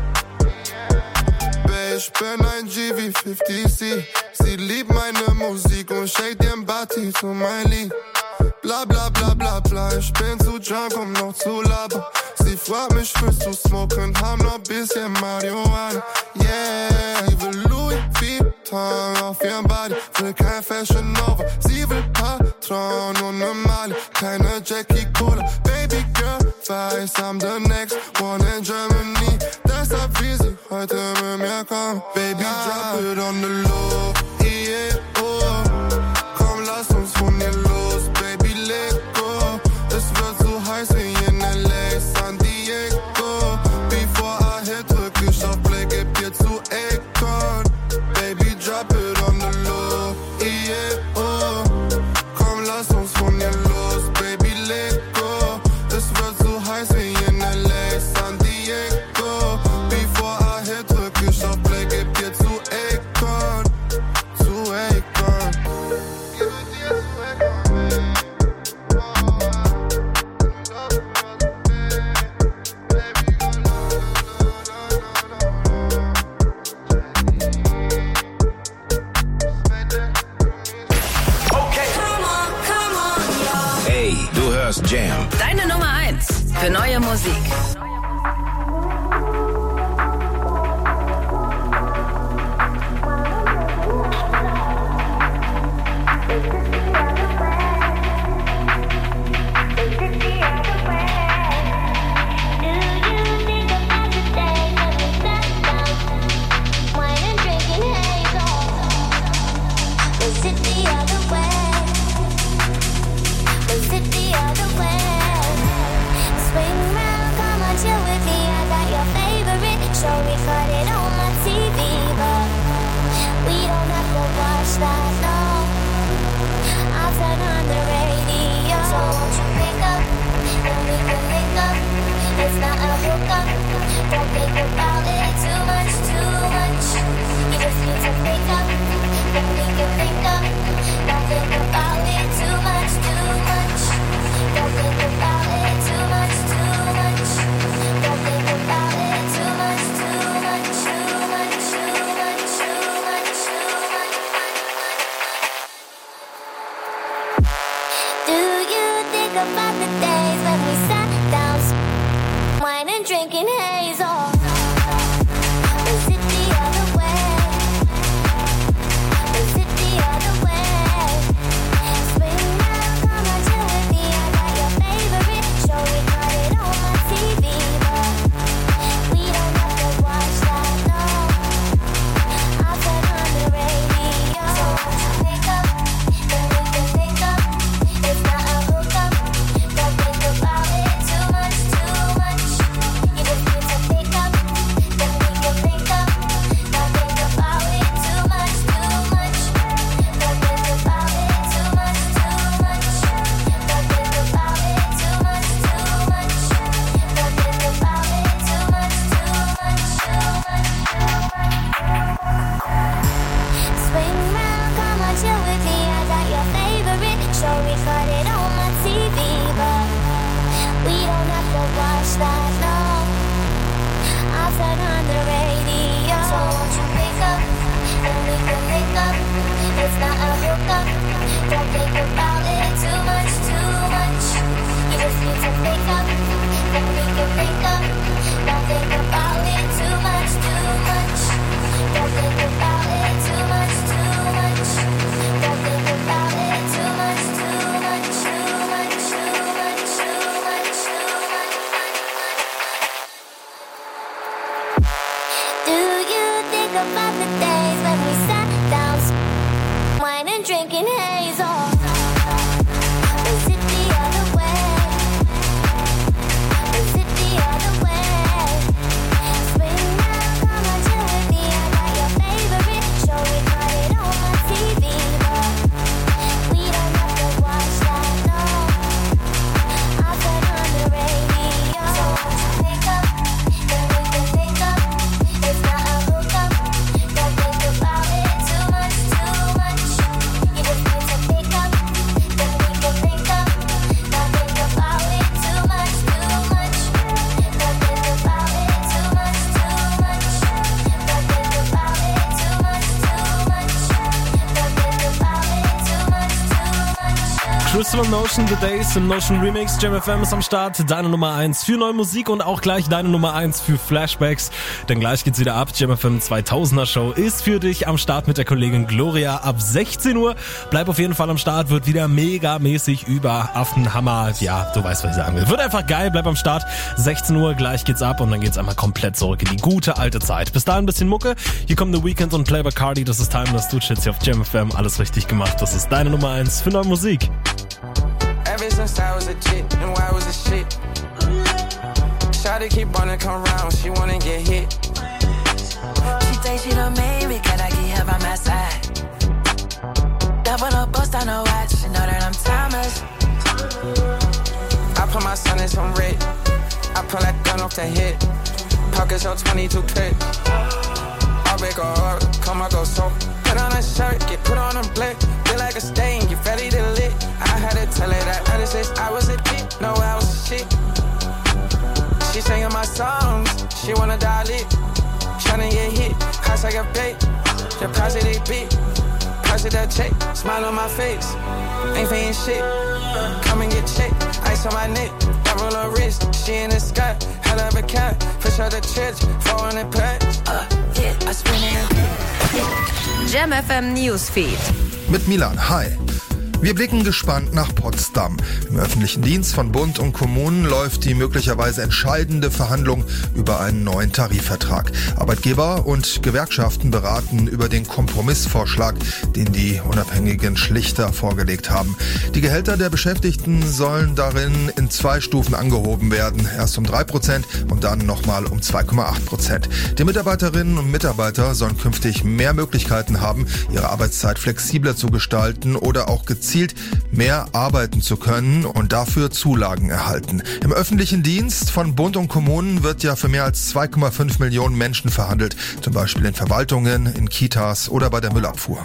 Babe, ich bin ein G wie 50C. Sie liebt meine Musik und shake den Body zu mein Lied. Bla bla bla bla bla, ich bin zu drunk, um noch zu labern. Sie fragt mich, willst du smoken, haben noch bisschen Marihuana. Yeah, sie will Louis Vuitton auf ihrem Body, will kein Fashion Nova. Sie will Patron und ne Mali, keine Jackie Cola. Baby girl, weiß, I'm the next one in Germany. Deshalb will sie heute mit mir kommen. Baby, drop it on the low, yeah, oh. Komm, lass uns von hier los, Baby, let go. Es wird so heiß wie in LA, San Diego. Before I hit, drück ich auf Play, geb dir zu Akon. Baby, drop it on the low, yeah, oh. Komm, lass uns von hier los, Baby, let go. Es wird so heiß wie in LA, San Diego. Before I hit, drück ich auf Play, geb dir zu Akon. Zu Akon. Ey, du hörst Jam. Deine Nummer 1 für neue Musik. Drinking haze on. Is it the other way? Is it the other way? Swing round, come on, chill with me. I got your favorite show, we got it on my TV, but we don't have to watch that, no. I'll turn on the radio. So won't you pick up, then we can pick up. It's not a hookup, don't think about it too much. You just need to pick up, then we can pick up. Don't think about it too much. Don't think about it too much. Don't think about it too much. Don't think about it too much. Swing round, come on, chill with me. I got your favorite show, recorded on my TV, but we don't have to watch that, no. I'll turn on the radio. So won't you pick up, then we can pick up. It's not a hookup, don't think about it too much. Crystal Notion, The Days im Notion Remix. Jam FM ist am Start. Deine Nummer 1 für neue Musik und auch gleich deine Nummer 1 für Flashbacks. Denn gleich geht's wieder ab. Jam FM 2000er Show ist für dich am Start mit der Kollegin Gloria ab 16 Uhr. Bleib auf jeden Fall am Start. Wird wieder megamäßig über Affenhammer. Ja, du weißt, was ich sagen will. Wird einfach geil. Bleib am Start. 16 Uhr, gleich geht's ab und dann geht's einmal komplett zurück in die gute alte Zeit. Bis dahin ein bisschen Mucke. Hier kommen The Weeknd und Playboi Carti. Das ist Timeless Dude-Shits hier auf Jam FM. Alles richtig gemacht. Das ist deine Nummer 1 für neue Musik. Ever since I was a chick, and why was a shit? Shawty keep wanna come round, she wanna get hit. She thinks she done made me, can I get her by my side? Double up, bust on her watch, she know that I'm timeless. I put my son in some red, I pull that gun off the head. Pockets on 22 clip. I'll make a heart, come I go so. Put on a shirt, get put on a blick. Feel like a stain, get ready to lit. I had to tell her that other since I was a kid. No, I was a shit. She singing my songs, she wanna die lit. Tryna get hit, house like a bait. The price of they beat, price of that check. Smile on my face, ain't paying shit. Come and get checked, ice on my neck. Double her wrist, she in the sky. Hell of a cat, push out the church, 400 packs. Yeah, I spin it. Jam FM Newsfeed. Mit Milan, hi. Wir blicken gespannt nach Potsdam. Im öffentlichen Dienst von Bund und Kommunen läuft die möglicherweise entscheidende Verhandlung über einen neuen Tarifvertrag. Arbeitgeber und Gewerkschaften beraten über den Kompromissvorschlag, den die unabhängigen Schlichter vorgelegt haben. Die Gehälter der Beschäftigten sollen darin in 2 Stufen angehoben werden. Erst um 3% und dann nochmal um 2,8%. Die Mitarbeiterinnen und Mitarbeiter sollen künftig mehr Möglichkeiten haben, ihre Arbeitszeit flexibler zu gestalten oder auch gezielt mehr arbeiten zu können und dafür Zulagen erhalten. Im öffentlichen Dienst von Bund und Kommunen wird ja für mehr als 2,5 Millionen Menschen verhandelt, zum Beispiel in Verwaltungen, in Kitas oder bei der Müllabfuhr.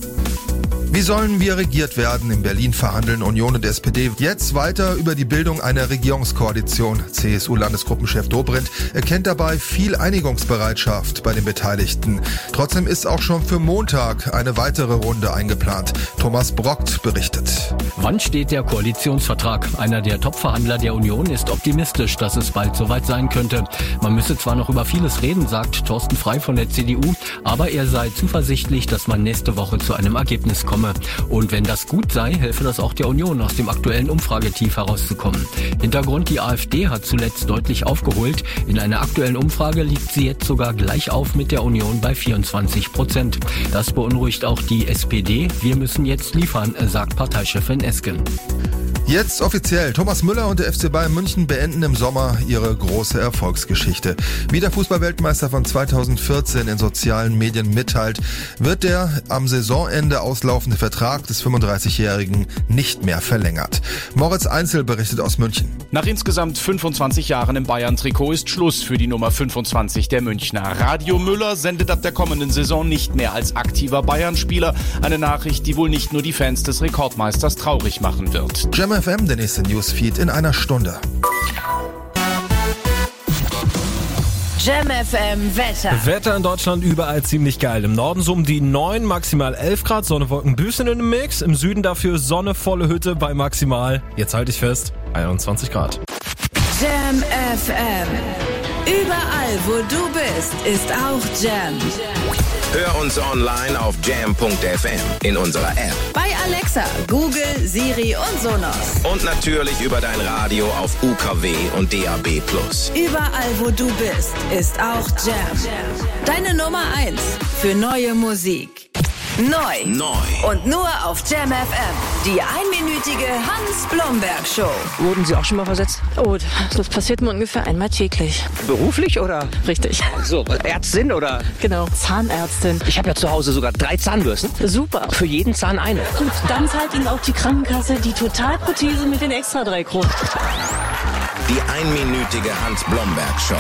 Wie sollen wir regiert werden? In Berlin verhandeln Union und SPD jetzt weiter über die Bildung einer Regierungskoalition. CSU-Landesgruppenchef Dobrindt erkennt dabei viel Einigungsbereitschaft bei den Beteiligten. Trotzdem ist auch schon für Montag eine weitere Runde eingeplant. Thomas Brockt berichtet. Wann steht der Koalitionsvertrag? Einer der Top-Verhandler der Union ist optimistisch, dass es bald soweit sein könnte. Man müsse zwar noch über vieles reden, sagt Thorsten Frey von der CDU, aber er sei zuversichtlich, dass man nächste Woche zu einem Ergebnis komme. Und wenn das gut sei, helfe das auch der Union, aus dem aktuellen Umfragetief herauszukommen. Hintergrund: die AfD hat zuletzt deutlich aufgeholt. In einer aktuellen Umfrage liegt sie jetzt sogar gleich auf mit der Union bei 24%. Das beunruhigt auch die SPD. Wir müssen jetzt liefern, sagt Parteichefin Esken. Jetzt offiziell. Thomas Müller und der FC Bayern München beenden im Sommer ihre große Erfolgsgeschichte. Wie der Fußballweltmeister von 2014 in sozialen Medien mitteilt, wird der am Saisonende auslaufende Vertrag des 35-Jährigen nicht mehr verlängert. Moritz Einzel berichtet aus München. Nach insgesamt 25 Jahren im Bayern-Trikot ist Schluss für die Nummer 25 der Münchner. Radio Müller sendet ab der kommenden Saison nicht mehr als aktiver Bayern-Spieler. Eine Nachricht, die wohl nicht nur die Fans des Rekordmeisters traurig machen wird. Jam FM, der nächste Newsfeed in einer Stunde. Jam FM Wetter. Wetter in Deutschland überall ziemlich geil. Im Norden so um die 9, maximal 11 Grad, Sonne, Wolken, bisschen in dem Mix. Im Süden dafür Sonne, volle Hütte bei maximal, jetzt halte ich fest, 21 Grad. Jam FM. Überall, wo du bist, ist auch Jam. Hör uns online auf jam.fm, in unserer App. Bei Alexa, Google, Siri und Sonos. Und natürlich über dein Radio auf UKW und DAB+. Überall, wo du bist, ist auch Jam. Deine Nummer 1 für neue Musik. Neu. Und nur auf Jam FM. Die einminütige Hans-Blomberg-Show. Wurden Sie auch schon mal versetzt? Oh, das passiert mir ungefähr einmal täglich. Beruflich oder? Richtig. So, Ärztin oder? Genau, Zahnärztin. Ich habe ja zu Hause sogar 3 Zahnbürsten. Super. Für jeden Zahn eine. Gut, dann zahlt Ihnen auch die Krankenkasse die Totalprothese mit den extra 3 Kronen. Die einminütige Hans-Blomberg-Show.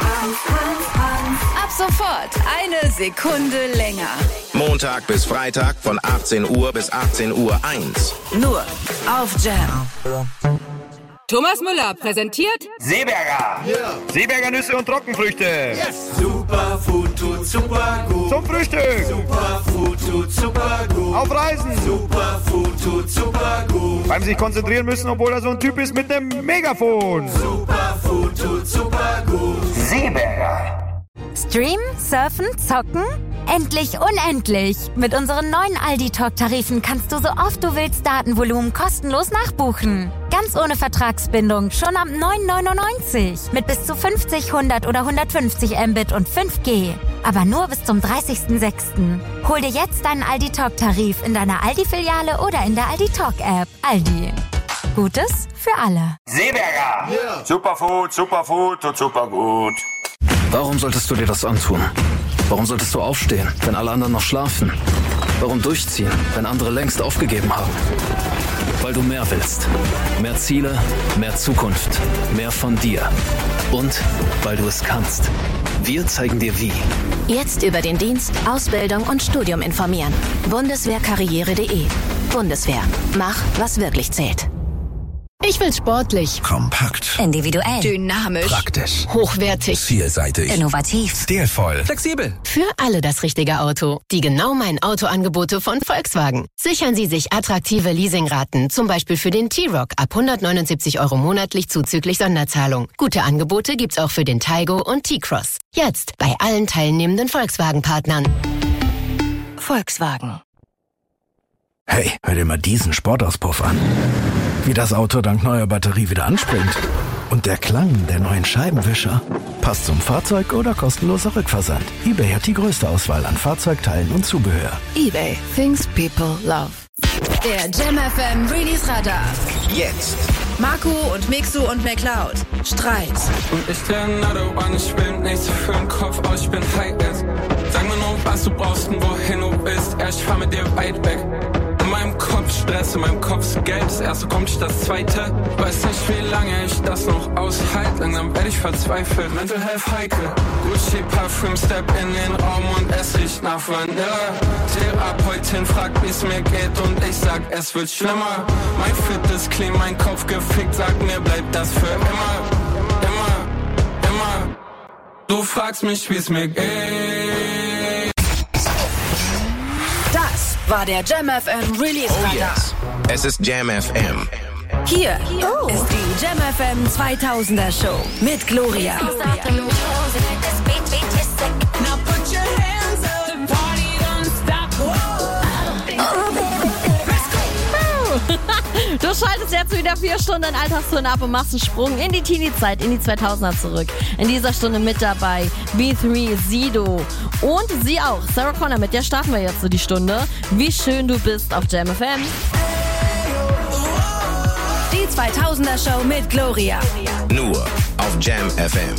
Ab sofort eine Sekunde länger. Montag bis Freitag von 18 Uhr bis 18:01 Uhr. Nur auf Jam. Thomas Müller präsentiert Seeberger. Yeah. Seeberger Nüsse und Trockenfrüchte. Yes. Superfood tut super gut. Zum Frühstück. Superfood tut super gut. Auf Reisen. Superfood tut super gut. beim sich konzentrieren müssen, obwohl er so ein Typ ist mit einem Megafon. Superfood tut super gut. Seeberger. Streamen, surfen, zocken? Endlich unendlich! Mit unseren neuen Aldi-Talk-Tarifen kannst du so oft du willst Datenvolumen kostenlos nachbuchen. Ganz ohne Vertragsbindung, schon ab 9,99. Mit bis zu 50, 100 oder 150 Mbit und 5G. Aber nur bis zum 30.06. Hol dir jetzt deinen Aldi-Talk-Tarif in deiner Aldi-Filiale oder in der Aldi-Talk-App. Aldi. Gutes für alle. Seeberger. Yeah. Superfood tut super gut. Warum solltest du dir das antun? Warum solltest du aufstehen, wenn alle anderen noch schlafen? Warum durchziehen, wenn andere längst aufgegeben haben? Weil du mehr willst. Mehr Ziele, mehr Zukunft, mehr von dir. Und weil du es kannst. Wir zeigen dir wie. Jetzt über den Dienst, Ausbildung und Studium informieren. Bundeswehrkarriere.de. Bundeswehr. Mach, was wirklich zählt. Ich will sportlich, kompakt, individuell, dynamisch, praktisch, hochwertig, vielseitig, innovativ, stilvoll, flexibel. Für alle das richtige Auto. Die genau meinen Autoangebote von Volkswagen. Sichern Sie sich attraktive Leasingraten, zum Beispiel für den T-Roc ab 179 € monatlich zuzüglich Sonderzahlung. Gute Angebote gibt's auch für den Taygo und T-Cross. Jetzt bei allen teilnehmenden Volkswagen-Partnern. Volkswagen. Hey, hör dir mal diesen Sportauspuff an. Wie das Auto dank neuer Batterie wieder anspringt. Und der Klang der neuen Scheibenwischer. Passt zum Fahrzeug oder kostenloser Rückversand. eBay hat die größte Auswahl an Fahrzeugteilen und Zubehör. eBay. Things people love. Der Jam FM Release Radar. Jetzt. Marco und Mixu und McCloud. Streit. Und ich der Another One, ich bin nichts für den Kopf, aber ich bin high as. Sag mir nur, was du brauchst und wohin du willst. Ja, ich fahr mit dir weit weg. In meinem Kopf Stress, in meinem Kopf ist Geld. Das erste kommt, das zweite. Weiß nicht, wie lange ich das noch aushalte. Langsam werde ich verzweifelt. Mental Health heikel. Gucci Parfüm, Step in den Raum und es riecht nach Vanilla. Therapeutin fragt, wie's mir geht und ich sag, es wird schlimmer. Mein Fit ist clean, mein Kopf gefickt. Sag mir, bleibt das für immer. Immer, immer. Du fragst mich, wie's mir geht. Das war der Jam FM Release Radar. Yes. Es ist Jam FM. Hier ist die Jam FM 2000er Show mit Gloria. Du schaltest jetzt wieder 4 Stunden in Alltagstönen ab und machst einen Sprung in die Teenie-Zeit, in die 2000er zurück. In dieser Stunde mit dabei B3, Sido und sie auch, Sarah Connor. Mit der starten wir jetzt so die Stunde. Wie schön du bist auf Jam FM. Die 2000er Show mit Gloria. Nur auf Jam FM.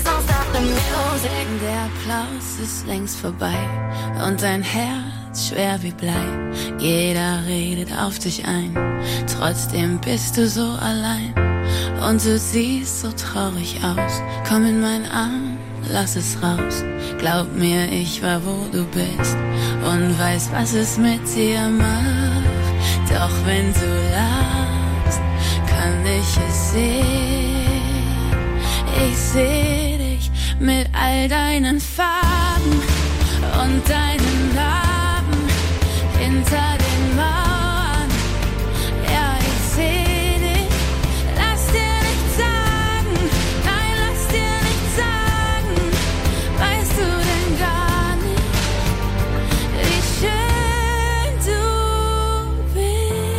Der Applaus ist längst vorbei und dein Herz schwer wie Blei. Jeder redet auf dich ein, trotzdem bist du so allein. Und du siehst so traurig aus, komm in meinen Arm, lass es raus. Glaub mir, ich war wo du bist und weiß, was es mit dir macht. Doch wenn du lachst, kann ich es sehen. Ich seh dich mit all deinen Farben und deinen Narben hinter den Mauern. Ja, ich seh dich, lass dir nichts sagen, nein, lass dir nichts sagen. Weißt du denn gar nicht, wie schön du bist?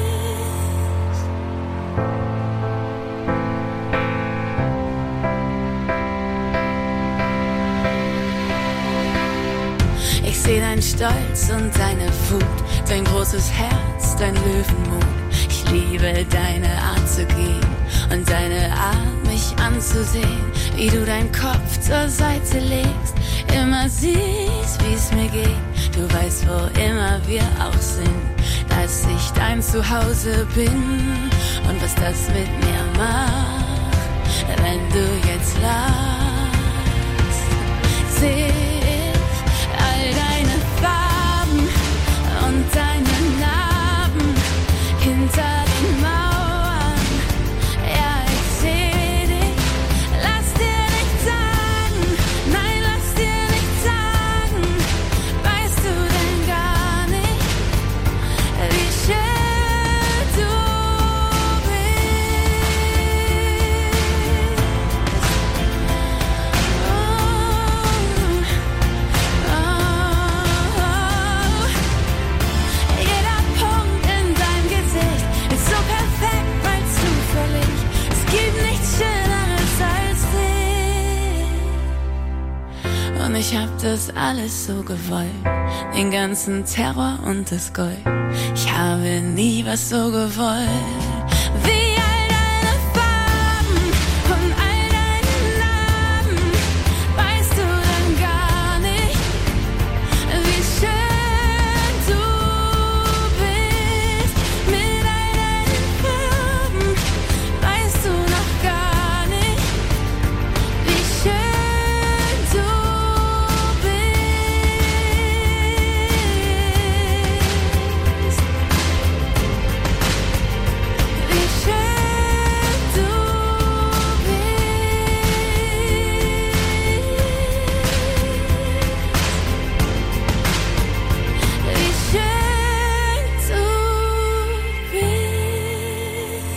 Ich seh deinen Stolz und deine Wut, dein großes Herz, dein Löwenmut. Ich liebe deine Art zu gehen und deine Art, mich anzusehen. Wie du deinen Kopf zur Seite legst, immer siehst, wie's mir geht. Du weißt, wo immer wir auch sind, dass ich dein Zuhause bin. Und was das mit mir macht, wenn du jetzt lachst, seh all deine Farben und deine Narben hinter den Mauern. Ja, ich seh dich, lass dir nichts sagen, nein, lass dir nichts sagen. Weißt du denn gar nicht, wie schön du Ich hab das alles so gewollt, den ganzen Terror und das Gold. Ich habe nie was so gewollt. Wie all deine Farben und all deine Narben, weißt du dann gar nicht, wie schön du bist. Mit all deinen Farben weißt du noch gar nicht, wie schön du bist. Wie schön du bist. Wie schön du bist.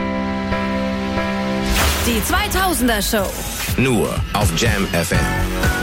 Die 2000er Show. Nur auf Jam FM.